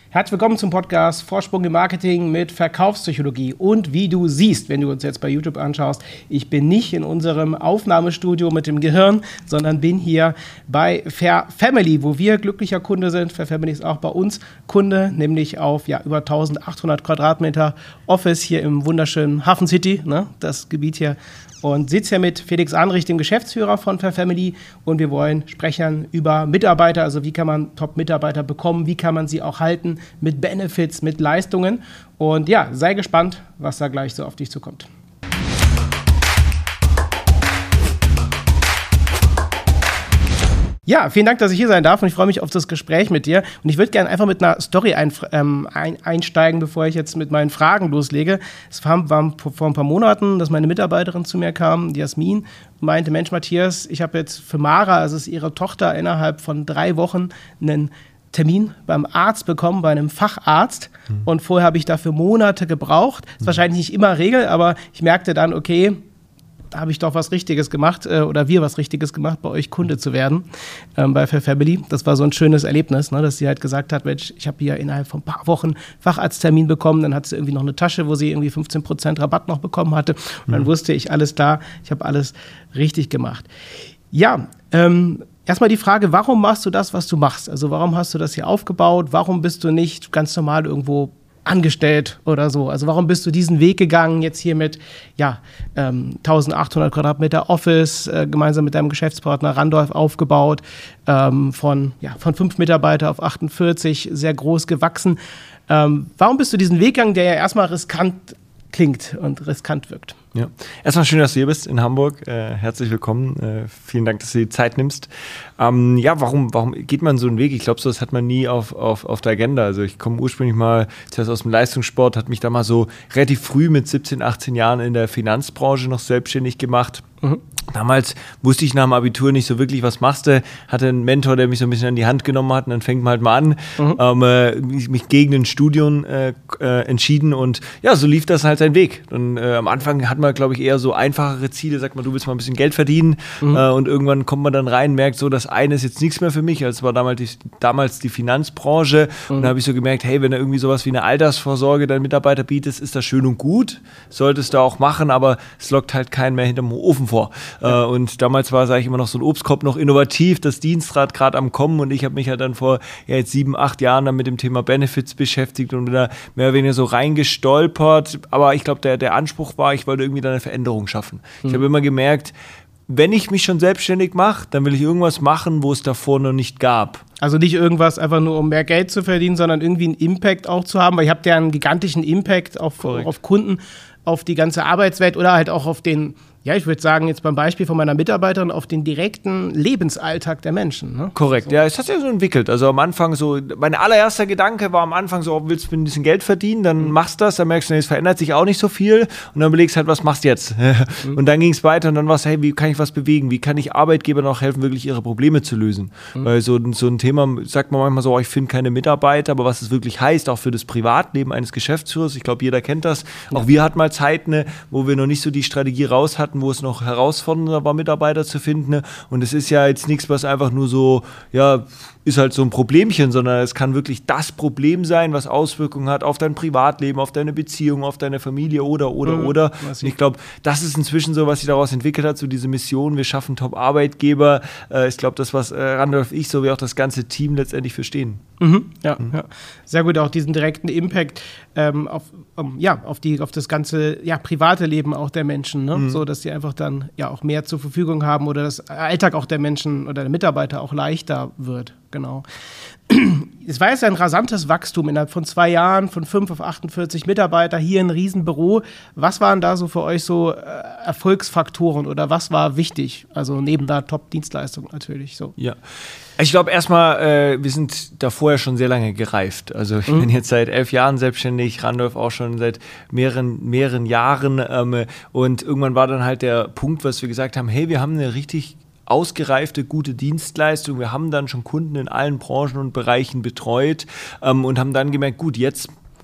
Herzlich willkommen zum Podcast Vorsprung im Marketing mit Verkaufspsychologie. Und wie du siehst, wenn du uns jetzt bei YouTube anschaust, ich bin nicht in unserem Aufnahmestudio mit dem Gehirn, sondern bin hier bei Fair Family, wo wir glücklicher Kunde sind. Fair Family ist auch bei uns Kunde, nämlich auf über 1800 Quadratmeter Office hier im wunderschönen Hafen City, das Gebiet hier. Und sitze hier mit Felix Anrich, dem Geschäftsführer von Fair Family, und wir wollen sprechen über Mitarbeiter, also wie kann man Top-Mitarbeiter bekommen, wie kann man sie auch halten mit Benefits, mit Leistungen. Und ja, sei gespannt, was da gleich so auf dich zukommt. Ja, vielen Dank, dass ich hier sein darf, und ich freue mich auf das Gespräch mit dir. Und ich würde gerne einfach mit einer Story einsteigen, bevor ich jetzt mit meinen Fragen loslege. Es war vor ein paar Monaten, dass meine Mitarbeiterin zu mir kam, die Jasmin, und meinte, Mensch Matthias, ich habe jetzt für Mara, also ist ihre Tochter, innerhalb von 3 Wochen einen Termin beim Arzt bekommen, bei einem Facharzt. Und vorher habe ich dafür Monate gebraucht. Das ist wahrscheinlich nicht immer Regel, aber ich merkte dann, okay, da habe ich doch was Richtiges gemacht oder wir was Richtiges gemacht, bei euch Kunde zu werden, bei Fair Family. Das war so ein schönes Erlebnis, dass sie halt gesagt hat, Mensch, ich habe hier innerhalb von ein paar Wochen Facharzttermin bekommen, dann hat sie irgendwie noch eine Tasche, wo sie irgendwie 15% Rabatt noch bekommen hatte, und dann wusste ich, alles da, ich habe alles richtig gemacht. Ja, erstmal die Frage, warum machst du das, was du machst? Also warum hast du das hier aufgebaut? Warum bist du nicht ganz normal irgendwo angestellt oder so? Also warum bist du diesen Weg gegangen, jetzt hier mit 1800 Quadratmeter Office, gemeinsam mit deinem Geschäftspartner Randolph aufgebaut, von 5 Mitarbeiter auf 48, sehr groß gewachsen. Warum bist du diesen Weg gegangen, der ja erstmal riskant klingt und riskant wirkt? Ja, erstmal schön, dass du hier bist in Hamburg. Herzlich willkommen. Vielen Dank, dass du die Zeit nimmst. Warum geht man so einen Weg? Ich glaube, so das hat man nie auf der Agenda. Also ich komme ursprünglich mal zuerst aus dem Leistungssport, hat mich da mal so relativ früh mit 17, 18 Jahren in der Finanzbranche noch selbstständig gemacht. Damals wusste ich nach dem Abitur nicht so wirklich, was machst du. Hatte einen Mentor, der mich so ein bisschen an die Hand genommen hat, und dann fängt man halt mal an, mich gegen ein Studium entschieden, und ja, so lief das halt sein Weg. Und am Anfang hat man, glaube ich, eher so einfachere Ziele, sagt man, du willst mal ein bisschen Geld verdienen, und irgendwann kommt man dann rein, merkt so, das eine ist jetzt nichts mehr für mich. Also es war damals die Finanzbranche, und da habe ich so gemerkt, hey, wenn du irgendwie sowas wie eine Altersvorsorge deinen Mitarbeiter bietest, ist das schön und gut, solltest du auch machen, aber es lockt halt keinen mehr hinterm Ofen vor. Und damals war, sage ich immer, noch so ein Obstkorb noch innovativ, das Dienstrad gerade am Kommen, und ich habe mich halt dann vor jetzt 7, 8 Jahren dann mit dem Thema Benefits beschäftigt und da mehr oder weniger so reingestolpert. Aber ich glaube, der Anspruch war, ich wollte irgendwie dann eine Veränderung schaffen. Ich habe immer gemerkt, wenn ich mich schon selbstständig mache, dann will ich irgendwas machen, wo es davor noch nicht gab. Also nicht irgendwas einfach nur, um mehr Geld zu verdienen, sondern irgendwie einen Impact auch zu haben, weil ihr habt ja einen gigantischen Impact auf Kunden, auf die ganze Arbeitswelt oder halt auch auf den, ich würde sagen, jetzt beim Beispiel von meiner Mitarbeiterin, auf den direkten Lebensalltag der Menschen. Ne? Korrekt, ja, es hat sich ja so entwickelt. Also am Anfang so, mein allererster Gedanke war am Anfang so, willst du ein bisschen Geld verdienen, dann machst du das, dann merkst du, es verändert sich auch nicht so viel, und dann überlegst halt, was machst du jetzt? Und dann ging es weiter, und dann war es, hey, wie kann ich was bewegen? Wie kann ich Arbeitgebern auch helfen, wirklich ihre Probleme zu lösen? Weil so ein Thema, sagt man manchmal so, ich finde keine Mitarbeiter, aber was es wirklich heißt, auch für das Privatleben eines Geschäftsführers, ich glaube, jeder kennt das. Auch wir hatten mal Zeiten, wo wir noch nicht so die Strategie raus hatten, wo es noch herausfordernder war, Mitarbeiter zu finden. Und es ist ja jetzt nichts, was einfach nur so, ist halt so ein Problemchen, sondern es kann wirklich das Problem sein, was Auswirkungen hat auf dein Privatleben, auf deine Beziehung, auf deine Familie oder. Und ich glaube, das ist inzwischen so, was sich daraus entwickelt hat, so diese Mission, wir schaffen Top-Arbeitgeber. Ich glaube, das, was Randolph, ich sowie auch das ganze Team letztendlich verstehen. Ja. Sehr gut, auch diesen direkten Impact auf das ganze private Leben auch der Menschen, ne? So, dass die einfach dann auch mehr zur Verfügung haben oder das Alltag auch der Menschen oder der Mitarbeiter auch leichter wird. Genau. Es war jetzt ein rasantes Wachstum innerhalb von 2 Jahren, von 5 auf 48 Mitarbeiter, hier ein Riesenbüro. Was waren da so für euch so Erfolgsfaktoren oder was war wichtig? Also neben der Top-Dienstleistung natürlich so. Ja. Ich glaube erstmal, wir sind da vorher schon sehr lange gereift. Also ich bin jetzt seit 11 Jahren selbstständig, Randolph auch schon seit mehreren Jahren. Und irgendwann war dann halt der Punkt, was wir gesagt haben, hey, wir haben eine richtig ausgereifte, gute Dienstleistung. Wir haben dann schon Kunden in allen Branchen und Bereichen betreut und haben dann gemerkt, gut, jetzt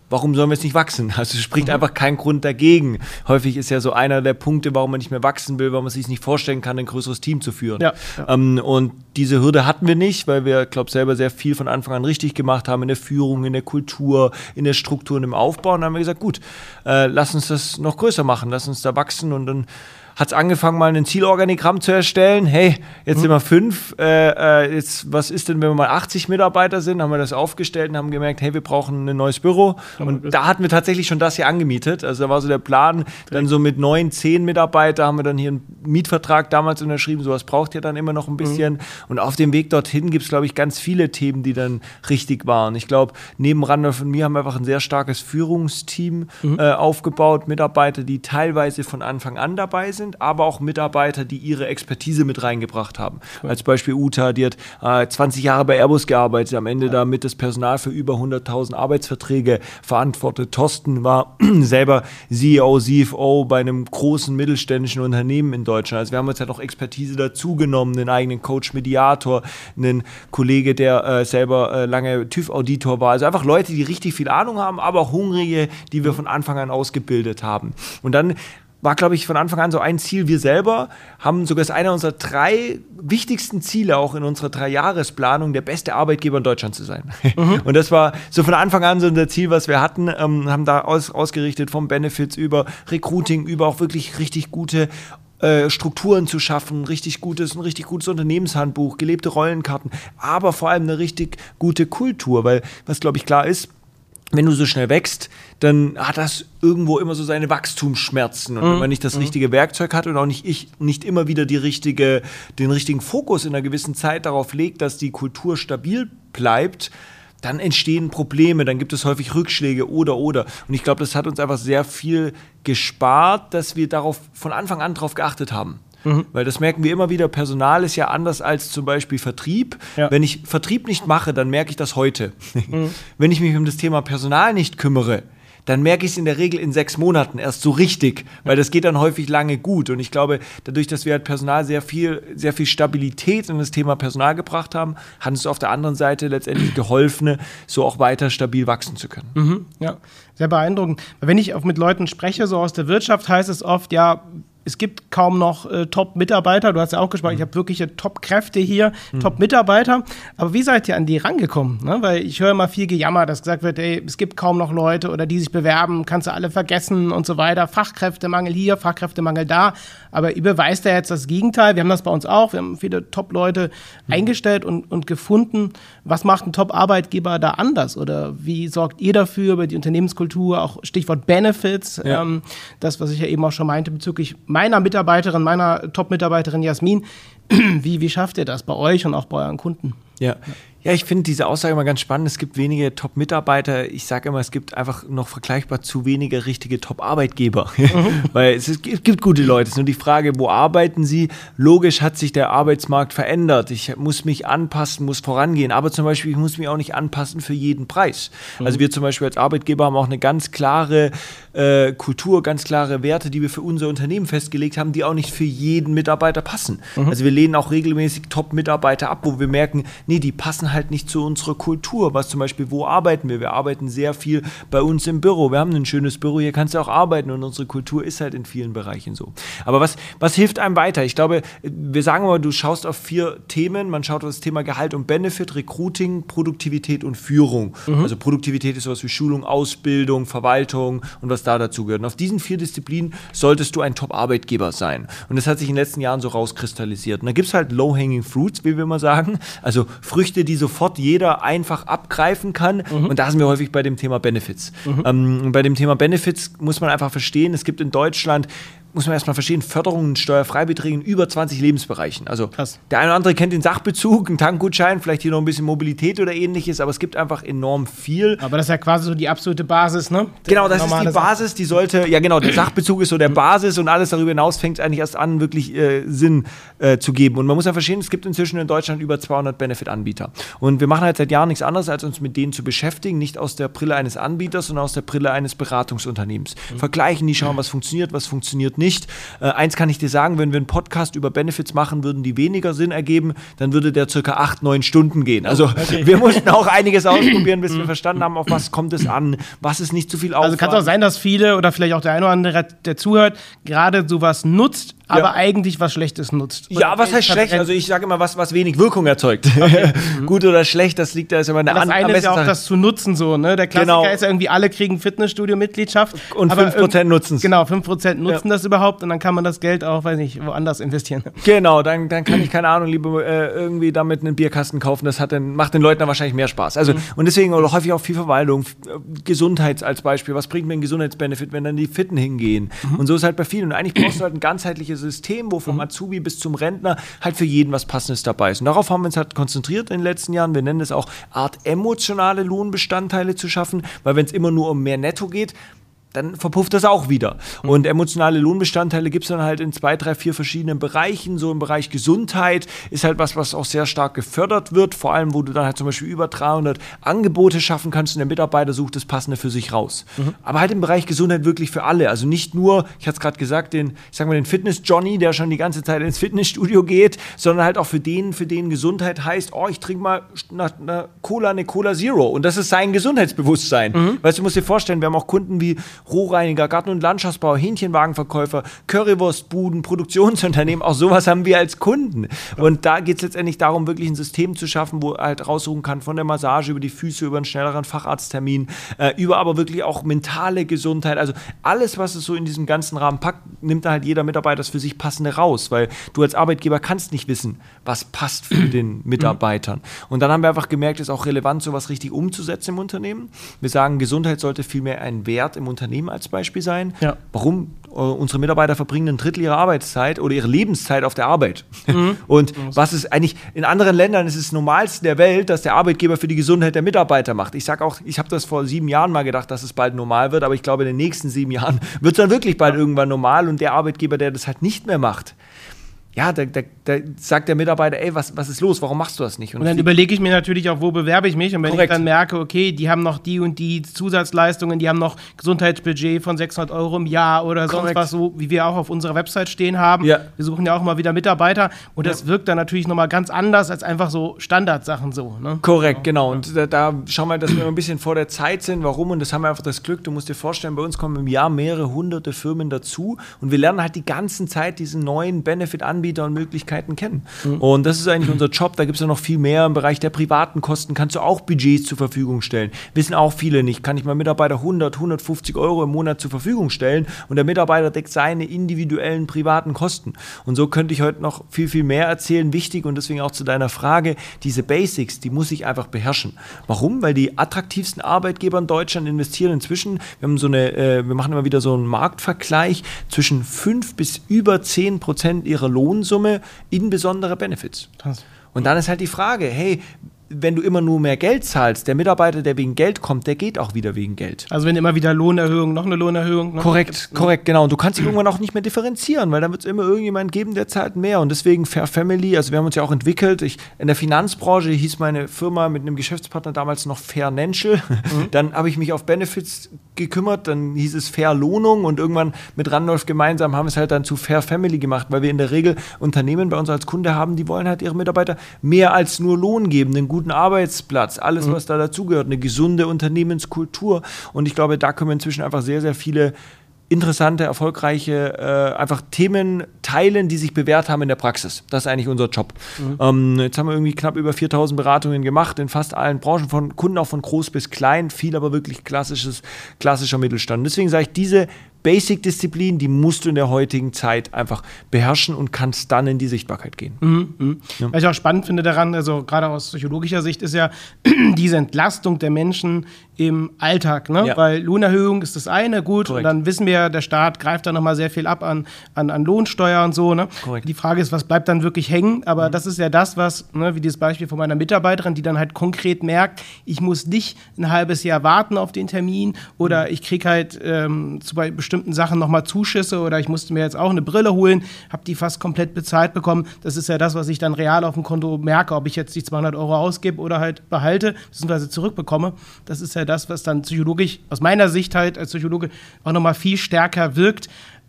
warum sollen wir jetzt nicht wachsen? Also es spricht einfach kein Grund dagegen. Häufig ist ja so einer der Punkte, warum man nicht mehr wachsen will, warum man sich nicht vorstellen kann, ein größeres Team zu führen. Ja. Und diese Hürde hatten wir nicht, weil wir, glaube ich, selber sehr viel von Anfang an richtig gemacht haben in der Führung, in der Kultur, in der Struktur und im Aufbau. Und dann haben wir gesagt, gut, lass uns das noch größer machen, lass uns da wachsen. Und dann hat es angefangen, mal ein Zielorganigramm zu erstellen. Hey, jetzt sind wir 5. Jetzt, was ist denn, wenn wir mal 80 Mitarbeiter sind? Haben wir das aufgestellt und haben gemerkt, hey, wir brauchen ein neues Büro. Und da hatten wir tatsächlich schon das hier angemietet. Also da war so der Plan, dann so mit 9, 10 Mitarbeiter haben wir dann hier einen Mietvertrag damals unterschrieben. Sowas braucht ja dann immer noch ein bisschen. Und auf dem Weg dorthin gibt es, glaube ich, ganz viele Themen, die dann richtig waren. Ich glaube, neben Randolph und mir haben wir einfach ein sehr starkes Führungsteam aufgebaut. Mitarbeiter, die teilweise von Anfang an dabei sind, aber auch Mitarbeiter, die ihre Expertise mit reingebracht haben. Cool. Als Beispiel Uta, die hat 20 Jahre bei Airbus gearbeitet, am Ende damit das Personal für über 100.000 Arbeitsverträge verantwortet. Thorsten war selber CEO, CFO bei einem großen mittelständischen Unternehmen in Deutschland. Also wir haben uns halt auch Expertise dazugenommen, einen eigenen Coach, Mediator, einen Kollege, der selber lange TÜV-Auditor war. Also einfach Leute, die richtig viel Ahnung haben, aber auch Hungrige, die wir von Anfang an ausgebildet haben. Und dann war, glaube ich, von Anfang an so ein Ziel. Wir selber haben sogar einer unserer 3 wichtigsten Ziele auch in unserer 3-Jahresplanung, der beste Arbeitgeber in Deutschland zu sein. Und das war so von Anfang an so unser Ziel, was wir hatten, haben da ausgerichtet vom Benefits über Recruiting, über auch wirklich richtig gute Strukturen zu schaffen, ein richtig gutes Unternehmenshandbuch, gelebte Rollenkarten, aber vor allem eine richtig gute Kultur, weil was, glaube ich, klar ist, wenn du so schnell wächst, dann hat das irgendwo immer so seine Wachstumsschmerzen. Und wenn man nicht das richtige Werkzeug hat und auch nicht immer wieder den richtigen Fokus in einer gewissen Zeit darauf legt, dass die Kultur stabil bleibt, dann entstehen Probleme, dann gibt es häufig Rückschläge oder. Und ich glaube, das hat uns einfach sehr viel gespart, dass wir von Anfang an darauf geachtet haben. Weil das merken wir immer wieder, Personal ist ja anders als zum Beispiel Vertrieb. Ja. Wenn ich Vertrieb nicht mache, dann merke ich das heute. Wenn ich mich um das Thema Personal nicht kümmere, dann merke ich es in der Regel in 6 Monaten erst so richtig, weil das geht dann häufig lange gut. Und ich glaube, dadurch, dass wir halt Personal sehr viel Stabilität in das Thema Personal gebracht haben, hat es auf der anderen Seite letztendlich geholfen, so auch weiter stabil wachsen zu können. Ja, sehr beeindruckend. Wenn ich auch mit Leuten spreche, so aus der Wirtschaft, heißt es oft, ja, es gibt kaum noch Top-Mitarbeiter. Du hast ja auch gesprochen, ich habe wirkliche Top-Kräfte hier, Top-Mitarbeiter. Aber wie seid ihr an die rangekommen? Ne? Weil ich höre immer viel Gejammer, dass gesagt wird, ey, es gibt kaum noch Leute oder die sich bewerben, kannst du alle vergessen und so weiter. Fachkräftemangel hier, Fachkräftemangel da. Aber ihr beweist ja jetzt das Gegenteil. Wir haben das bei uns auch. Wir haben viele Top-Leute eingestellt und gefunden. Was macht ein Top-Arbeitgeber da anders? Oder wie sorgt ihr dafür, über die Unternehmenskultur, auch Stichwort Benefits, das, was ich ja eben auch schon meinte bezüglich meiner Top-Mitarbeiterin Jasmin. Wie schafft ihr das bei euch und auch bei euren Kunden? Ja, ich finde diese Aussage immer ganz spannend. Es gibt wenige Top-Mitarbeiter. Ich sage immer, es gibt einfach noch vergleichbar zu wenige richtige Top-Arbeitgeber. Weil es gibt gute Leute. Es ist nur die Frage, wo arbeiten sie? Logisch hat sich der Arbeitsmarkt verändert. Ich muss mich anpassen, muss vorangehen. Aber zum Beispiel, ich muss mich auch nicht anpassen für jeden Preis. Also wir zum Beispiel als Arbeitgeber haben auch eine ganz klare Kultur, ganz klare Werte, die wir für unser Unternehmen festgelegt haben, die auch nicht für jeden Mitarbeiter passen. Also wir lehnen auch regelmäßig Top-Mitarbeiter ab, wo wir merken, nee, die passen halt nicht zu unserer Kultur. Was zum Beispiel, wo arbeiten wir? Wir arbeiten sehr viel bei uns im Büro. Wir haben ein schönes Büro, hier kannst du auch arbeiten und unsere Kultur ist halt in vielen Bereichen so. Aber was hilft einem weiter? Ich glaube, wir sagen immer, du schaust auf 4 Themen. Man schaut auf das Thema Gehalt und Benefit, Recruiting, Produktivität und Führung. Also Produktivität ist sowas wie Schulung, Ausbildung, Verwaltung und was da dazu gehört. Und auf diesen 4 Disziplinen solltest du ein Top-Arbeitgeber sein. Und das hat sich in den letzten Jahren so rauskristallisiert. Und da gibt es halt Low-Hanging Fruits, wie wir mal sagen. Also Früchte, die sofort jeder einfach abgreifen kann. Und da sind wir häufig bei dem Thema Benefits. Bei dem Thema Benefits muss man einfach verstehen, es gibt in Deutschland, muss man erstmal verstehen, Förderungen, Steuerfreibeträge in über 20 Lebensbereichen. Also krass. Der eine oder andere kennt den Sachbezug, einen Tankgutschein, vielleicht hier noch ein bisschen Mobilität oder ähnliches, aber es gibt einfach enorm viel. Aber das ist ja quasi so die absolute Basis, ne? Genau, das ist die Basis, die sollte, ja genau, der Sachbezug ist so der Basis und alles darüber hinaus fängt eigentlich erst an, wirklich Sinn zu geben. Und man muss ja verstehen, es gibt inzwischen in Deutschland über 200 Benefit-Anbieter. Und wir machen halt seit Jahren nichts anderes, als uns mit denen zu beschäftigen, nicht aus der Brille eines Anbieters, sondern aus der Brille eines Beratungsunternehmens. Vergleichen die, schauen, was funktioniert nicht. nicht. Eins kann ich dir sagen, wenn wir einen Podcast über Benefits machen, würden die weniger Sinn ergeben, dann würde der circa 8-9 Stunden gehen. Also wir mussten auch einiges ausprobieren, bis wir verstanden haben, auf was kommt es an, was ist nicht zu viel Aufwand. Also kann es auch sein, dass viele oder vielleicht auch der eine oder andere, der zuhört, gerade sowas nutzt, aber eigentlich was Schlechtes nutzt. Ja, was heißt schlecht? Also ich sage immer, was wenig Wirkung erzeugt. Okay. Gut oder schlecht, das liegt da ist immer eine andere. Das eine ist ja auch das zu nutzen so, ne? Der Klassiker ist ja irgendwie, alle kriegen Fitnessstudio-Mitgliedschaft. Und 5% nutzen es. Genau, 5% nutzen das überhaupt und dann kann man das Geld auch, weiß nicht, woanders investieren. Genau, dann kann ich, keine Ahnung, lieber irgendwie damit einen Bierkasten kaufen, das macht den Leuten dann wahrscheinlich mehr Spaß. Also, und deswegen oder häufig auch viel Verwaltung, Gesundheit als Beispiel, was bringt mir ein Gesundheitsbenefit, wenn dann die Fitten hingehen? Und so ist halt bei vielen. Und eigentlich brauchst du halt ein ganzheitliches System, wo vom Azubi bis zum Rentner halt für jeden was Passendes dabei ist. Und darauf haben wir uns halt konzentriert in den letzten Jahren. Wir nennen es auch Art emotionale Lohnbestandteile zu schaffen, weil wenn es immer nur um mehr Netto geht, dann verpufft das auch wieder. Und emotionale Lohnbestandteile gibt es dann halt in 2, 3, 4 verschiedenen Bereichen. So im Bereich Gesundheit ist halt was auch sehr stark gefördert wird, vor allem, wo du dann halt zum Beispiel über 300 Angebote schaffen kannst und der Mitarbeiter sucht das Passende für sich raus. Aber halt im Bereich Gesundheit wirklich für alle. Also nicht nur, ich hatte es gerade gesagt, den Fitness-Johnny, der schon die ganze Zeit ins Fitnessstudio geht, sondern halt auch für den Gesundheit heißt, ich trinke mal eine Cola Zero. Und das ist sein Gesundheitsbewusstsein. Weißt du, musst dir vorstellen, wir haben auch Kunden wie Rohreiniger, Garten- und Landschaftsbau, Hähnchenwagenverkäufer, Currywurstbuden, Produktionsunternehmen, auch sowas haben wir als Kunden. Und da geht es letztendlich darum, wirklich ein System zu schaffen, wo halt raussuchen kann, von der Massage über die Füße, über einen schnelleren Facharzttermin, über aber wirklich auch mentale Gesundheit. Also alles, was es so in diesem ganzen Rahmen packt, nimmt da halt jeder Mitarbeiter das für sich Passende raus, weil du als Arbeitgeber kannst nicht wissen, was passt für den Mitarbeitern. Und dann haben wir einfach gemerkt, es ist auch relevant, sowas richtig umzusetzen im Unternehmen. Wir sagen, Gesundheit sollte vielmehr ein Wert im Unternehmen als Beispiel sein. Ja. Warum? Unsere Mitarbeiter verbringen 1/3 ihrer Arbeitszeit oder ihre Lebenszeit auf der Arbeit. Und was ist eigentlich, in anderen Ländern ist es das Normalste der Welt, dass der Arbeitgeber für die Gesundheit der Mitarbeiter macht. Ich sage auch, ich habe das vor 7 Jahren mal gedacht, dass es bald normal wird, aber ich glaube, in den nächsten 7 Jahren wird es dann wirklich bald irgendwann normal und der Arbeitgeber, der das halt nicht mehr macht, ja, da sagt der Mitarbeiter, ey, was ist los, warum machst du das nicht? Und dann überlege ich mir natürlich auch, wo bewerbe ich mich? Und wenn ich dann merke, okay, die haben noch die und die Zusatzleistungen, die haben noch Gesundheitsbudget von 600 € im Jahr oder sonst was, so wie wir auch auf unserer Website stehen haben. Ja. Wir suchen ja auch mal wieder Mitarbeiter und das wirkt dann natürlich nochmal ganz anders als einfach so Standardsachen so. Ne? Korrekt, genau. Und da schauen wir, dass wir ein bisschen vor der Zeit sind. Warum? Und das haben wir einfach das Glück, du musst dir vorstellen, bei uns kommen im Jahr mehrere hunderte Firmen dazu und wir lernen halt die ganze Zeit diesen neuen Benefit-Anbieter und Möglichkeiten kennen. Und das ist eigentlich unser Job. Da gibt es ja noch viel mehr. Im Bereich der privaten Kosten kannst du auch Budgets zur Verfügung stellen. Wissen auch viele nicht. Kann ich meinem Mitarbeiter 100, 150 € im Monat zur Verfügung stellen und der Mitarbeiter deckt seine individuellen privaten Kosten. Und so könnte ich heute noch viel, viel mehr erzählen. Wichtig und deswegen auch zu deiner Frage, diese Basics, die muss ich einfach beherrschen. Warum? Weil die attraktivsten Arbeitgeber in Deutschland investieren inzwischen, wir machen immer wieder so einen Marktvergleich, zwischen 5 bis über 10% ihrer Lohnsumme in besondere Benefits. Krass. Und dann ist halt die Frage, hey, wenn du immer nur mehr Geld zahlst, der Mitarbeiter, der wegen Geld kommt, der geht auch wieder wegen Geld. Also wenn immer wieder Lohnerhöhung, noch eine Lohnerhöhung. Korrekt, genau. Und du kannst dich irgendwann auch nicht mehr differenzieren, weil dann wird es immer irgendjemanden geben, der zahlt mehr. Und deswegen Fair Family, also wir haben uns ja auch entwickelt. In der Finanzbranche hieß meine Firma mit einem Geschäftspartner damals noch Fairnential. Dann habe ich mich auf Benefits gekümmert, dann hieß es Fair Lohnung und irgendwann mit Randolph gemeinsam haben wir es halt dann zu Fair Family gemacht, weil wir in der Regel Unternehmen bei uns als Kunde haben, die wollen halt ihre Mitarbeiter mehr als nur Lohn geben, einen guten Arbeitsplatz, alles, was da dazugehört, eine gesunde Unternehmenskultur. Und ich glaube, da können wir inzwischen einfach sehr, sehr viele interessante, erfolgreiche einfach Themen teilen, die sich bewährt haben in der Praxis. Das ist eigentlich unser Job. Jetzt haben wir irgendwie knapp über 4.000 Beratungen gemacht in fast allen Branchen, von Kunden auch von groß bis klein, viel aber wirklich klassischer Mittelstand. Deswegen sage ich, diese Basic-Disziplin, die musst du in der heutigen Zeit einfach beherrschen und kannst dann in die Sichtbarkeit gehen. Ja. Was ich auch spannend finde daran, also gerade aus psychologischer Sicht, ist ja diese Entlastung der Menschen im Alltag. Ne? Ja. Weil Lohnerhöhung ist das eine, gut, korrekt. Und dann wissen wir, der Staat greift da nochmal sehr viel ab an Lohnsteuer und so. Ne? Die Frage ist, was bleibt dann wirklich hängen? Aber das ist ja das, was, ne, wie dieses Beispiel von meiner Mitarbeiterin, die dann halt konkret merkt, ich muss nicht ein halbes Jahr warten auf den Termin oder ich kriege halt bei bestimmten Sachen nochmal Zuschüsse oder ich musste mir jetzt auch eine Brille holen, habe die fast komplett bezahlt bekommen. Das ist ja das, was ich dann real auf dem Konto merke, ob ich jetzt die 200 € ausgebe oder halt behalte, beziehungsweise zurückbekomme. Das ist ja das, was dann psychologisch, aus meiner Sicht halt als Psychologe auch nochmal viel stärker wirkt,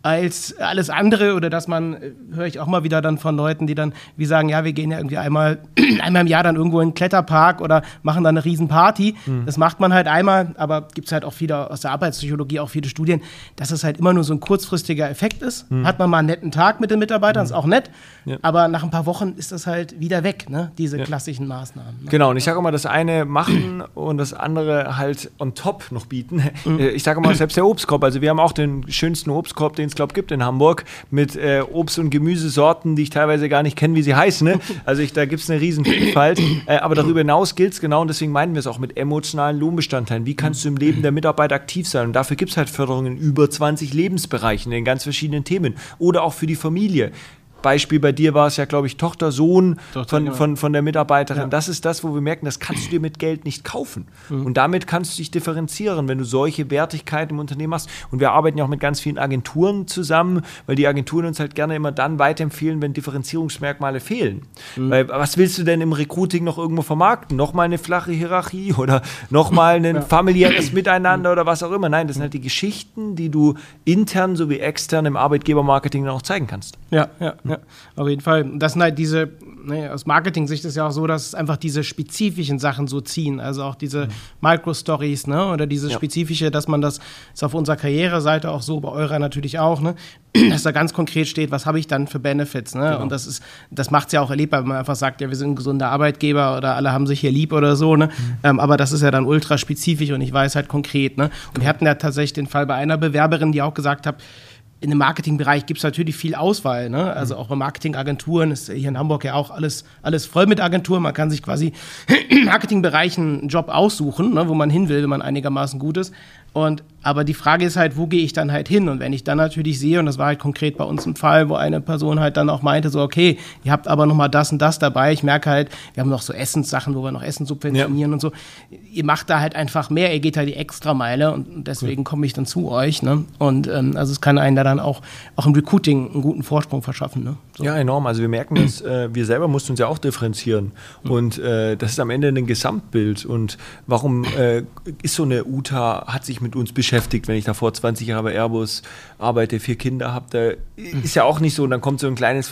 als alles andere oder dass man, höre ich auch mal wieder dann von Leuten, die dann wie sagen, ja, wir gehen ja irgendwie einmal im Jahr dann irgendwo in einen Kletterpark oder machen dann eine Riesenparty. Das macht man halt einmal, aber gibt es halt auch viele aus der Arbeitspsychologie, auch viele Studien, dass es halt immer nur so ein kurzfristiger Effekt ist. Hat man mal einen netten Tag mit den Mitarbeitern, ist auch nett, aber nach ein paar Wochen ist das halt wieder weg, ne? Diese klassischen Maßnahmen. Ne? Genau, und ich sage immer, das eine machen und das andere halt on top noch bieten. Ich sage immer, selbst der Obstkorb, also wir haben auch den schönsten Obstkorb, den es, glaube ich, gibt in Hamburg, mit Obst- und Gemüsesorten, die ich teilweise gar nicht kenne, wie sie heißen. Ne? Also da gibt es eine riesen Vielfalt. Aber darüber hinaus gilt es genau, und deswegen meinen wir es auch mit emotionalen Lohnbestandteilen. Wie kannst du im Leben der Mitarbeiter aktiv sein? Und dafür gibt es halt Förderungen in über 20 Lebensbereichen, in ganz verschiedenen Themen. Oder auch für die Familie. Beispiel bei dir war es ja, glaube ich, Tochter, Sohn von der Mitarbeiterin. Ja. Das ist das, wo wir merken, das kannst du dir mit Geld nicht kaufen. Und damit kannst du dich differenzieren, wenn du solche Wertigkeiten im Unternehmen hast. Und wir arbeiten ja auch mit ganz vielen Agenturen zusammen, weil die Agenturen uns halt gerne immer dann weiterempfehlen, wenn Differenzierungsmerkmale fehlen. Weil was willst du denn im Recruiting noch irgendwo vermarkten? Nochmal eine flache Hierarchie oder nochmal ein familiäres Miteinander oder was auch immer. Nein, das sind halt die Geschichten, die du intern sowie extern im Arbeitgebermarketing dann auch zeigen kannst. Ja, auf jeden Fall. Das sind halt diese, aus Marketing-Sicht ist ja auch so, dass einfach diese spezifischen Sachen so ziehen, also auch diese Micro-Stories, ne, oder diese spezifische, dass man das ist auf unserer Karriereseite auch so, bei eurer natürlich auch, ne, dass da ganz konkret steht, was habe ich dann für Benefits, ne, genau. Und das macht es ja auch erlebbar, wenn man einfach sagt, ja, wir sind ein gesunder Arbeitgeber oder alle haben sich hier lieb oder so, ne, aber das ist ja dann ultra spezifisch und ich weiß halt konkret, ne, und wir hatten ja tatsächlich den Fall bei einer Bewerberin, die auch gesagt hat, in dem Marketingbereich gibt es natürlich viel Auswahl, ne? Also auch bei Marketingagenturen ist hier in Hamburg ja auch alles voll mit Agenturen. Man kann sich quasi im Marketingbereich einen Job aussuchen, ne, wo man hin will, wenn man einigermaßen gut ist. Aber die Frage ist halt, wo gehe ich dann halt hin? Und wenn ich dann natürlich sehe, und das war halt konkret bei uns ein Fall, wo eine Person halt dann auch meinte, so okay, ihr habt aber nochmal das und das dabei. Ich merke halt, wir haben noch so Essenssachen, wo wir noch Essen subventionieren und so. Ihr macht da halt einfach mehr, ihr geht halt die Extrameile und deswegen komme ich dann zu euch. Ne? Und also es kann einen da dann auch im Recruiting einen guten Vorsprung verschaffen. Ne? So. Ja, enorm. Also wir merken das, wir selber mussten uns ja auch differenzieren. Und das ist am Ende ein Gesamtbild. Und warum ist so eine UTA, hat sich mit uns beschäftigt, wenn ich da vor 20 Jahren bei Airbus arbeite, 4 Kinder habe, da ist ja auch nicht so, und dann kommt so ein kleines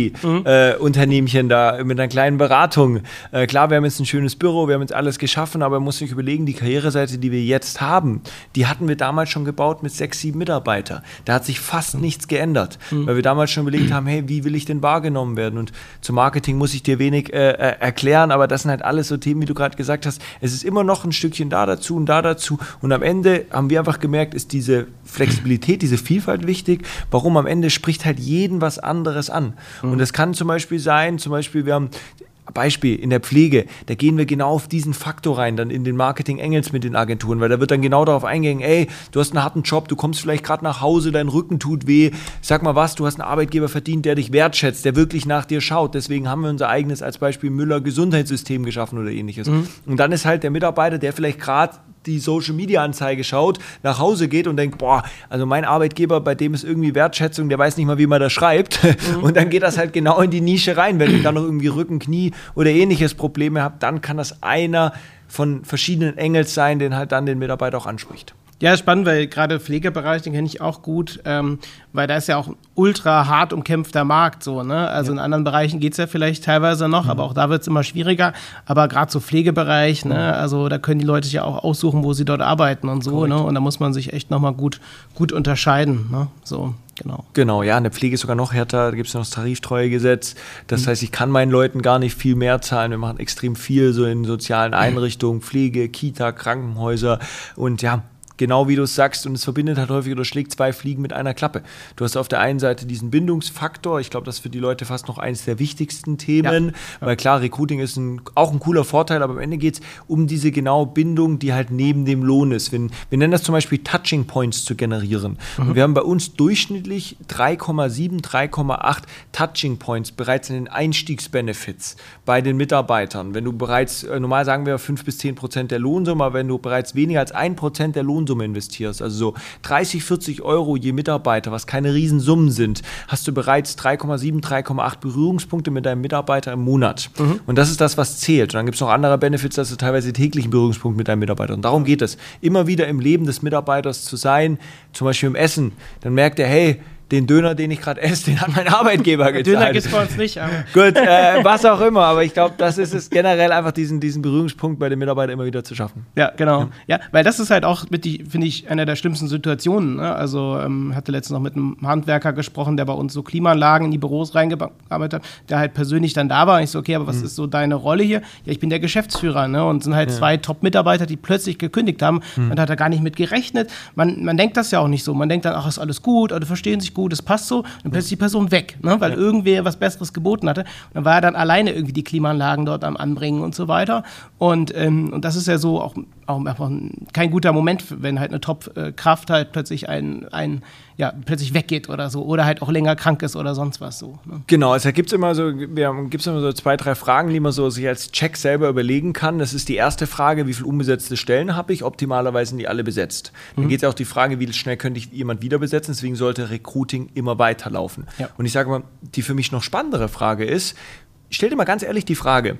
Family-Unternehmchen da mit einer kleinen Beratung. Klar, wir haben jetzt ein schönes Büro, wir haben jetzt alles geschaffen, aber man muss sich überlegen, die Karriereseite, die wir jetzt haben, die hatten wir damals schon gebaut mit 6, 7 Mitarbeitern. Da hat sich fast nichts geändert, weil wir damals schon überlegt haben, hey, wie will ich denn wahrgenommen werden? Und zum Marketing muss ich dir wenig erklären, aber das sind halt alles so Themen, wie du gerade gesagt hast. Es ist immer noch ein Stückchen da dazu und am Ende haben wir einfach gemerkt, ist diese Flexibilität, diese Vielfalt wichtig. Warum? Am Ende spricht halt jeden was anderes an. Und das kann zum Beispiel sein, wir haben Beispiel in der Pflege, da gehen wir genau auf diesen Faktor rein, dann in den Marketing-Engels mit den Agenturen, weil da wird dann genau darauf eingehen, ey, du hast einen harten Job, du kommst vielleicht gerade nach Hause, dein Rücken tut weh, sag mal was, du hast einen Arbeitgeber verdient, der dich wertschätzt, der wirklich nach dir schaut, deswegen haben wir unser eigenes, als Beispiel Müller Gesundheitssystem geschaffen oder ähnliches. Und dann ist halt der Mitarbeiter, der vielleicht gerade die Social-Media-Anzeige schaut, nach Hause geht und denkt, boah, also mein Arbeitgeber, bei dem ist irgendwie Wertschätzung, der weiß nicht mal, wie man das schreibt. Und dann geht das halt genau in die Nische rein. Wenn ich dann noch irgendwie Rücken, Knie oder ähnliches Probleme habe, dann kann das einer von verschiedenen Engels sein, den halt dann den Mitarbeiter auch anspricht. Ja, spannend, weil gerade Pflegebereich, den kenne ich auch gut, weil da ist ja auch ein ultra hart umkämpfter Markt so, ne? Also in anderen Bereichen geht es ja vielleicht teilweise noch, aber auch da wird es immer schwieriger. Aber gerade so Pflegebereich, ne? Also da können die Leute sich ja auch aussuchen, wo sie dort arbeiten und so, ne? Und da muss man sich echt nochmal gut unterscheiden, ne? So. Genau, ja, in der Pflege ist sogar noch härter, da gibt es noch das Tariftreuegesetz. Das heißt, ich kann meinen Leuten gar nicht viel mehr zahlen. Wir machen extrem viel so in sozialen Einrichtungen, Pflege, Kita, Krankenhäuser und ja, genau wie du es sagst, und es verbindet halt häufig oder schlägt 2 Fliegen mit einer Klappe. Du hast auf der einen Seite diesen Bindungsfaktor, ich glaube, das ist für die Leute fast noch eines der wichtigsten Themen, weil klar, Recruiting ist auch ein cooler Vorteil, aber am Ende geht es um diese genaue Bindung, die halt neben dem Lohn ist. Wir nennen das zum Beispiel Touching Points zu generieren. Und wir haben bei uns durchschnittlich 3,7, 3,8 Touching Points bereits in den Einstiegsbenefits bei den Mitarbeitern. Wenn du bereits, normal sagen wir 5-10% der Lohnsumme, aber wenn du bereits weniger als 1% der Lohnsumme investierst, also so 30, 40 Euro je Mitarbeiter, was keine Riesensummen sind, hast du bereits 3,7, 3,8 Berührungspunkte mit deinem Mitarbeiter im Monat. Und das ist das, was zählt. Und dann gibt es noch andere Benefits, dass du teilweise täglichen Berührungspunkt mit deinem Mitarbeiter. Und darum geht es, immer wieder im Leben des Mitarbeiters zu sein, zum Beispiel im Essen. Dann merkt er, hey, den Döner, den ich gerade esse, den hat mein Arbeitgeber gezahlt. Döner gibt es bei uns nicht. Gut, was auch immer, aber ich glaube, das ist es generell einfach, diesen Berührungspunkt bei den Mitarbeitern immer wieder zu schaffen. Ja, genau. Ja, weil das ist halt auch, finde ich, eine der schlimmsten Situationen. Ne? Also hatte letztens noch mit einem Handwerker gesprochen, der bei uns so Klimaanlagen in die Büros reingearbeitet hat, der halt persönlich dann da war. Und ich so, okay, aber was ist so deine Rolle hier? Ja, ich bin der Geschäftsführer, ne? Und sind halt 2 Top-Mitarbeiter, die plötzlich gekündigt haben. Man hat da gar nicht mit gerechnet. Man denkt das ja auch nicht so. Man denkt dann, ach, ist alles gut, oder verstehen sich gut, es passt so. Und dann plötzlich die Person weg, ne? Weil irgendwer was Besseres geboten hatte. Und dann war er dann alleine irgendwie die Klimaanlagen dort am Anbringen und so weiter. Und das ist ja so auch einfach kein guter Moment, wenn halt eine Top-Kraft halt plötzlich plötzlich weggeht oder so. Oder halt auch länger krank ist oder sonst was so. Ne? Genau, also gibt's immer so 2, 3 Fragen, die man so sich als Check selber überlegen kann. Das ist die erste Frage, wie viele unbesetzte Stellen habe ich? Optimalerweise sind die alle besetzt. Dann geht es auch die Frage, wie schnell könnte ich jemand wieder besetzen? Deswegen sollte Recruiting immer weiterlaufen. Ja. Und ich sage mal, die für mich noch spannendere Frage ist, stell dir mal ganz ehrlich die Frage,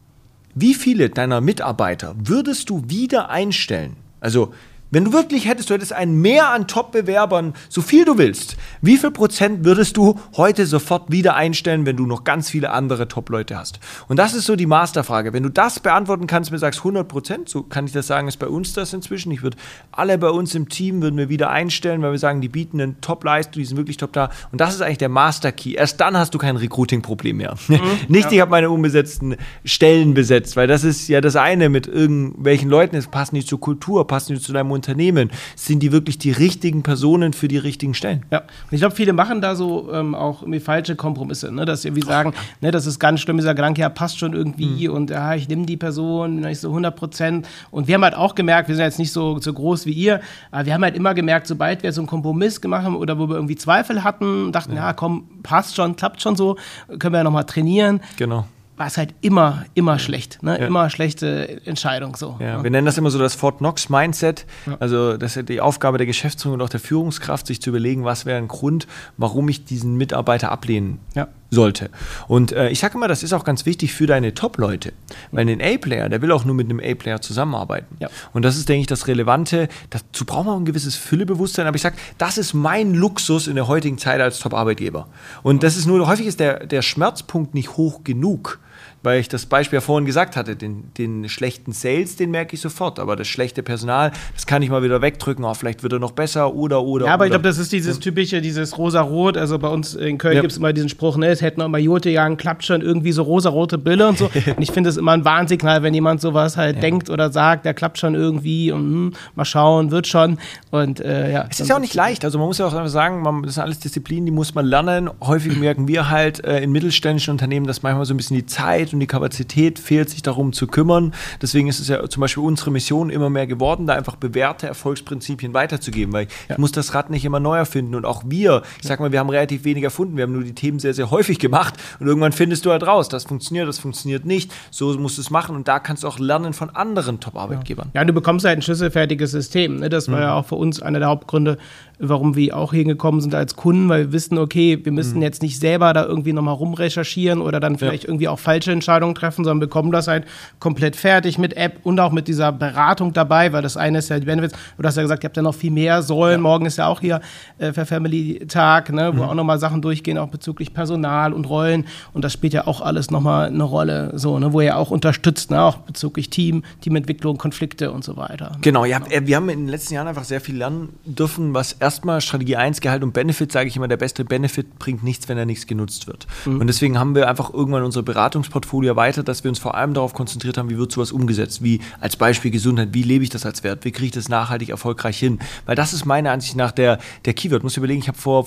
wie viele deiner Mitarbeiter würdest du wieder einstellen? Also, wenn du hättest einen mehr an Top-Bewerbern, so viel du willst, wie viel Prozent würdest du heute sofort wieder einstellen, wenn du noch ganz viele andere Top-Leute hast? Und das ist so die Masterfrage. Wenn du das beantworten kannst, mir sagst 100%, so kann ich das sagen, ist bei uns das inzwischen. Ich würde alle bei uns im Team würden wir wieder einstellen, weil wir sagen, die bieten eine Top-Leistung, die sind wirklich top da. Und das ist eigentlich der Master-Key. Erst dann hast du kein Recruiting-Problem mehr. Nicht, ich habe meine unbesetzten Stellen besetzt, weil das ist ja das eine mit irgendwelchen Leuten, es passt nicht zur Kultur, passt nicht zu deinem Unternehmen. Sind die wirklich die richtigen Personen für die richtigen Stellen? Ja, und ich glaube, viele machen da so auch irgendwie falsche Kompromisse, ne? Dass sie irgendwie sagen, ne, das ist ganz schlimm, dieser Gedanke, ja, passt schon irgendwie und ja, ich nehme die Person, nicht so 100%. Und wir haben halt auch gemerkt, wir sind jetzt nicht so groß wie ihr, aber wir haben halt immer gemerkt, sobald wir so einen Kompromiss gemacht haben oder wo wir irgendwie Zweifel hatten, dachten, ja komm, passt schon, klappt schon so, können wir ja nochmal trainieren. Genau. War es halt immer schlecht, ne? Ja. Immer schlechte Entscheidung so. Ja, wir nennen das immer so das Fort Knox Mindset. Ja. Also das ist die Aufgabe der Geschäftsführung und auch der Führungskraft, sich zu überlegen, was wäre ein Grund, warum ich diesen Mitarbeiter ablehnen sollte. Und ich sage immer, das ist auch ganz wichtig für deine Top-Leute, weil ein A-Player, der will auch nur mit einem A-Player zusammenarbeiten. Ja. Und das ist, denke ich, das Relevante. Dazu braucht man ein gewisses Füllebewusstsein, aber ich sage, das ist mein Luxus in der heutigen Zeit als Top-Arbeitgeber. Und das ist nur, häufig ist der Schmerzpunkt nicht hoch genug, weil ich das Beispiel ja vorhin gesagt hatte, den schlechten Sales, den merke ich sofort, aber das schlechte Personal, das kann ich mal wieder wegdrücken, vielleicht wird er noch besser oder. Ja, aber ich glaube, das ist dieses typische, dieses rosa-rot, also bei uns in Köln gibt es immer diesen Spruch, ne, es hätten auch mal Jote jagen, klappt schon, irgendwie so rosa-rote Brille und so. Und ich finde es immer ein Warnsignal, wenn jemand sowas halt denkt oder sagt, der klappt schon irgendwie und mal schauen, wird schon. Und es ist ja auch nicht leicht, also man muss ja auch einfach sagen, das sind alles Disziplinen, die muss man lernen. Häufig merken wir halt in mittelständischen Unternehmen, dass manchmal so ein bisschen die Zeit und die Kapazität fehlt, sich darum zu kümmern. Deswegen ist es ja zum Beispiel unsere Mission immer mehr geworden, da einfach bewährte Erfolgsprinzipien weiterzugeben, weil ich muss das Rad nicht immer neu erfinden und auch wir, ich sag mal, wir haben relativ wenig erfunden, wir haben nur die Themen sehr, sehr häufig gemacht und irgendwann findest du halt raus, das funktioniert nicht, so musst du es machen und da kannst du auch lernen von anderen Top-Arbeitgebern. Ja, du bekommst halt ein schlüsselfertiges System, ne? Das war ja auch für uns einer der Hauptgründe, warum wir auch hingekommen sind als Kunden, weil wir wissen, okay, wir müssen jetzt nicht selber da irgendwie nochmal rumrecherchieren oder dann vielleicht irgendwie auch falsche Entscheidungen treffen, sondern bekommen das halt komplett fertig mit App und auch mit dieser Beratung dabei, weil das eine ist ja die Benefits, du hast ja gesagt, ihr habt ja noch viel mehr Säulen, morgen ist ja auch hier für Family-Tag, ne, wo auch nochmal Sachen durchgehen, auch bezüglich Personal und Rollen und das spielt ja auch alles nochmal eine Rolle, so, ne, wo ihr auch unterstützt, ne, auch bezüglich Teamentwicklung, Konflikte und so weiter. Genau, ja, wir haben in den letzten Jahren einfach sehr viel lernen dürfen, was erstmal Strategie 1, Gehalt und Benefit, sage ich immer, der beste Benefit bringt nichts, wenn er nichts genutzt wird. Und deswegen haben wir einfach irgendwann unser Beratungsportfolio erweitert, dass wir uns vor allem darauf konzentriert haben, wie wird sowas umgesetzt, wie als Beispiel Gesundheit, wie lebe ich das als Wert, wie kriege ich das nachhaltig erfolgreich hin, weil das ist meiner Ansicht nach der Keyword. Ich muss überlegen, ich habe vor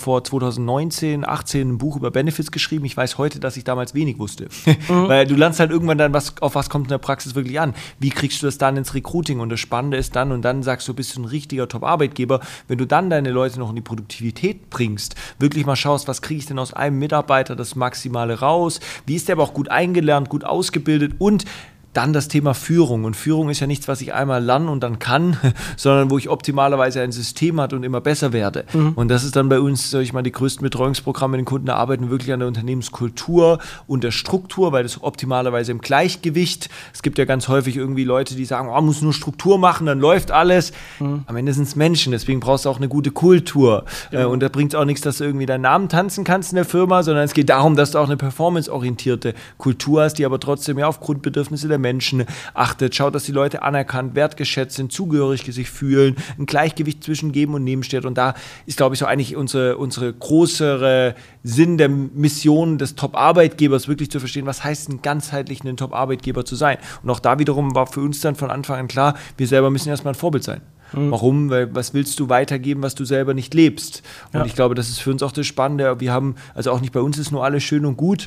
2019, 18 ein Buch über Benefits geschrieben, ich weiß heute, dass ich damals wenig wusste, weil du lernst halt irgendwann dann, auf was kommt in der Praxis wirklich an, wie kriegst du das dann ins Recruiting und das Spannende ist dann, und dann sagst du, bist du ein richtiger Top-Arbeitgeber, wenn du dann deine Leute noch in die Produktivität bringst, wirklich mal schaust, was kriege ich denn aus einem Mitarbeiter das Maximale raus, wie ist der aber auch gut eingelernt, gut ausgebildet und Dann das Thema Führung. Und Führung ist ja nichts, was ich einmal lerne und dann kann, sondern wo ich optimalerweise ein System hat und immer besser werde. Und das ist dann bei uns, sag ich mal, die größten Betreuungsprogramme mit den Kunden arbeiten wirklich an der Unternehmenskultur und der Struktur, weil das optimalerweise im Gleichgewicht. Es gibt ja ganz häufig irgendwie Leute, die sagen, oh, muss nur Struktur machen, dann läuft alles. Am Ende sind es Menschen, deswegen brauchst du auch eine gute Kultur. Und da bringt es auch nichts, dass du irgendwie deinen Namen tanzen kannst in der Firma, sondern es geht darum, dass du auch eine performanceorientierte Kultur hast, die aber trotzdem ja auf Grundbedürfnisse der Menschen achtet, schaut, dass die Leute anerkannt, wertgeschätzt sind, zugehörig sich fühlen, ein Gleichgewicht zwischen Geben und Nehmen steht. Und da ist, glaube ich, so eigentlich unsere größere Sinn der Mission des Top-Arbeitgebers, wirklich zu verstehen, was heißt denn ganzheitlich ein Top-Arbeitgeber zu sein. Und auch da wiederum war für uns dann von Anfang an klar, wir selber müssen erstmal ein Vorbild sein. Warum? Weil was willst du weitergeben, was du selber nicht lebst? Und ich glaube, das ist für uns auch das Spannende. Wir haben, also auch nicht bei uns ist nur alles schön und gut.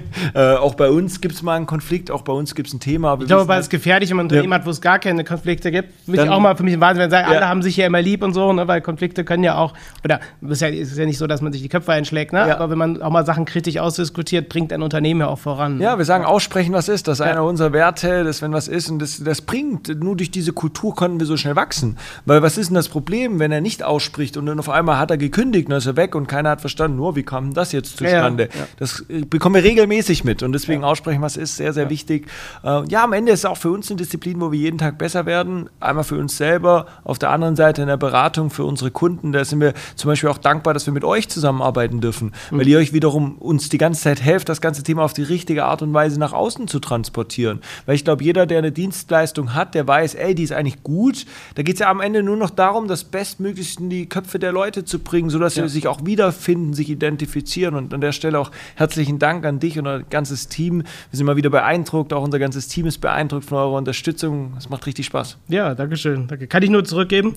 Auch bei uns gibt es mal einen Konflikt, auch bei uns gibt es ein Thema. Ich glaube, weil es gefährlich, wenn man ein Unternehmen hat, wo es gar keine Konflikte gibt. Für mich ein Wahnsinn, wenn sagen, alle haben sich ja immer lieb und so, ne, weil Konflikte können ja auch, oder es ist ja nicht so, dass man sich die Köpfe einschlägt, ne? Aber wenn man auch mal Sachen kritisch ausdiskutiert, bringt ein Unternehmen ja auch voran. Ja, wir sagen aussprechen, was ist. Das ist einer unserer Werte, dass wenn was ist und das bringt. Nur durch diese Kultur konnten wir so schnell wachsen. Weil was ist denn das Problem, wenn er nicht ausspricht und dann auf einmal hat er gekündigt und dann ist er weg und keiner hat verstanden, wie kam denn das jetzt zustande? Das bekommen wir regelmäßig mit und deswegen aussprechen, was ist, sehr, sehr wichtig. Am Ende ist es auch für uns eine Disziplin, wo wir jeden Tag besser werden. Einmal für uns selber, auf der anderen Seite in der Beratung für unsere Kunden. Da sind wir zum Beispiel auch dankbar, dass wir mit euch zusammenarbeiten dürfen, weil ihr euch wiederum uns die ganze Zeit helft, das ganze Thema auf die richtige Art und Weise nach außen zu transportieren. Weil ich glaube, jeder, der eine Dienstleistung hat, der weiß, die ist eigentlich gut. Da geht es ja am Ende nur noch darum, das bestmöglichst in die Köpfe der Leute zu bringen, sodass sie sich auch wiederfinden, sich identifizieren. Und an der Stelle auch herzlichen Dank an dich und unser ganzes Team. Wir sind mal wieder beeindruckt, auch unser ganzes Team ist beeindruckt von eurer Unterstützung. Es macht richtig Spaß. Ja, danke schön. Danke. Kann ich nur zurückgeben.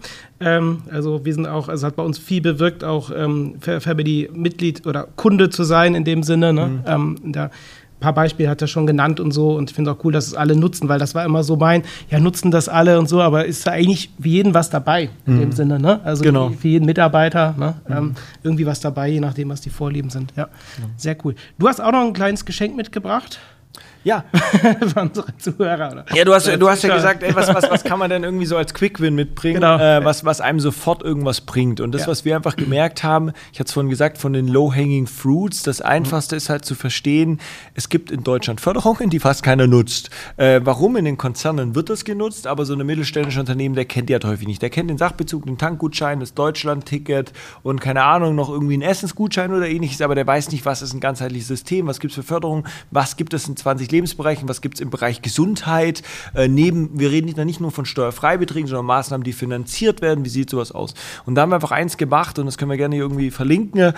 Also wir sind auch, hat bei uns viel bewirkt, auch Family Mitglied oder Kunde zu sein in dem Sinne. Ne? Ein paar Beispiele hat er schon genannt und so und ich finde auch cool, dass es alle nutzen, weil das war immer so nutzen das alle und so, aber ist da eigentlich für jeden was dabei in dem Sinne, ne? Also für jeden Mitarbeiter, ne? Irgendwie was dabei, je nachdem, was die Vorlieben sind. Ja, sehr cool. Du hast auch noch ein kleines Geschenk mitgebracht. Ja. Für unsere Zuhörer, oder? Ja, du hast ja gesagt, was kann man denn irgendwie so als Quick-Win mitbringen, was einem sofort irgendwas bringt. Und das, was wir einfach gemerkt haben, ich hatte es vorhin gesagt, von den Low-Hanging Fruits, das Einfachste ist halt zu verstehen, es gibt in Deutschland Förderungen, die fast keiner nutzt. Warum? In den Konzernen wird das genutzt, aber so ein mittelständisches Unternehmen, der kennt die halt häufig nicht. Der kennt den Sachbezug, den Tankgutschein, das Deutschland-Ticket und keine Ahnung, noch irgendwie einen Essensgutschein oder ähnliches, aber der weiß nicht, was ist ein ganzheitliches System, was gibt es für Förderungen, was gibt es in 20 Lebensbereichen, was gibt es im Bereich Gesundheit, wir reden nicht nur von Steuerfreibeträgen, sondern Maßnahmen, die finanziert werden, wie sieht sowas aus? Und da haben wir einfach eins gemacht und das können wir gerne irgendwie verlinken,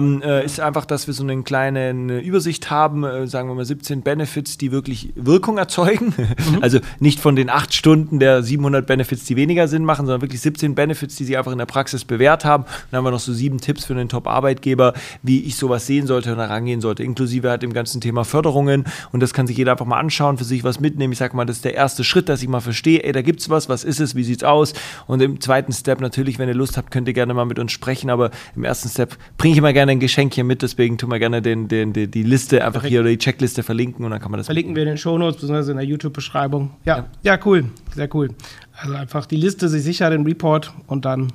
ist einfach, dass wir so eine kleine Übersicht haben, sagen wir mal 17 Benefits, die wirklich Wirkung erzeugen, also nicht von den 8 Stunden der 700 Benefits, die weniger Sinn machen, sondern wirklich 17 Benefits, die sich einfach in der Praxis bewährt haben. Dann haben wir noch so 7 Tipps für den Top-Arbeitgeber, wie ich sowas sehen sollte und herangehen sollte, inklusive halt dem ganzen Thema Förderungen und das kann sich jeder einfach mal anschauen, für sich was mitnehmen. Ich sag mal, das ist der erste Schritt, dass ich mal verstehe, da gibt's was ist es, wie sieht's aus? Und im zweiten Step natürlich, wenn ihr Lust habt, könnt ihr gerne mal mit uns sprechen, aber im ersten Step bringe ich immer gerne ein Geschenk hier mit, deswegen tun wir gerne die Liste einfach hier oder die Checkliste verlinken und dann kann man das verlinken wir in den Shownotes, beziehungsweise in der YouTube-Beschreibung. Ja, cool, sehr cool. Also einfach die Liste sich sicher, den Report und dann,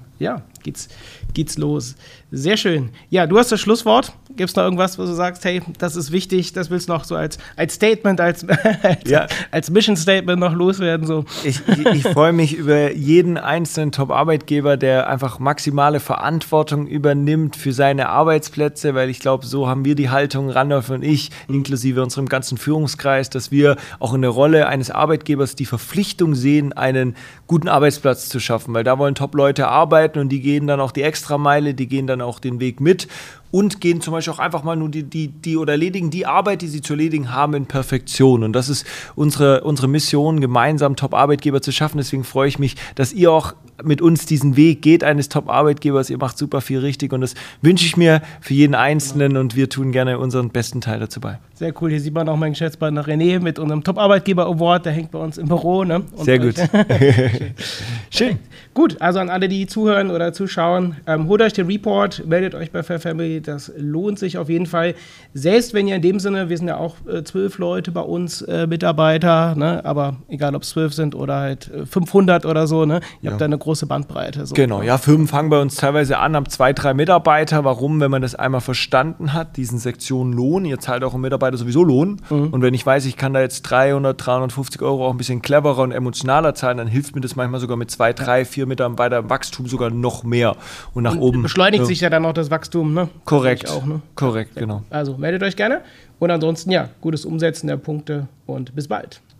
geht's los. Sehr schön. Ja, du hast das Schlusswort. Gibt es noch irgendwas, wo du sagst, hey, das ist wichtig, das willst du noch so als Statement, als Mission Statement noch loswerden? So. Ich freue mich über jeden einzelnen Top-Arbeitgeber, der einfach maximale Verantwortung übernimmt für seine Arbeitsplätze, weil ich glaube, so haben wir die Haltung, Randolph und ich, inklusive unserem ganzen Führungskreis, dass wir auch in der Rolle eines Arbeitgebers die Verpflichtung sehen, einen guten Arbeitsplatz zu schaffen, weil da wollen Top-Leute arbeiten und die gehen dann auch die Extrameile, die gehen dann auch den Weg mit und gehen zum Beispiel auch einfach mal nur die oder erledigen die Arbeit, die sie zu erledigen haben, in Perfektion. Und das ist unsere Mission, gemeinsam Top-Arbeitgeber zu schaffen. Deswegen freue ich mich, dass ihr auch mit uns diesen Weg geht eines Top-Arbeitgebers. Ihr macht super viel richtig und das wünsche ich mir für jeden Einzelnen und wir tun gerne unseren besten Teil dazu bei. Sehr cool. Hier sieht man auch meinen Geschäftspartner René mit unserem Top-Arbeitgeber-Award. Der hängt bei uns im Büro. Ne? Sehr gut. Schön. Gut, also an alle, die zuhören oder zuschauen, holt euch den Report, meldet euch bei Fair Family. Das lohnt sich auf jeden Fall. Selbst wenn ihr in dem Sinne, wir sind ja auch 12 Leute bei uns, Mitarbeiter, ne? Aber egal, ob es 12 sind oder halt 500 oder so, ne? Ihr habt da eine große Bandbreite. So. Genau, ja, Firmen fangen bei uns teilweise an, ab 2, 3 Mitarbeiter. Warum? Wenn man das einmal verstanden hat, diesen Sektion Lohn, ihr zahlt auch einen Mitarbeiter sowieso Lohn. Und wenn ich weiß, ich kann da jetzt 300, 350 Euro auch ein bisschen cleverer und emotionaler zahlen, dann hilft mir das manchmal sogar mit 2, 3, 4 Mitarbeiter im Wachstum sogar noch mehr. Und nach oben beschleunigt sich ja dann auch das Wachstum, ne? Korrekt, auch, ne? Korrekt, genau. Also meldet euch gerne und ansonsten, ja, gutes Umsetzen der Punkte und bis bald.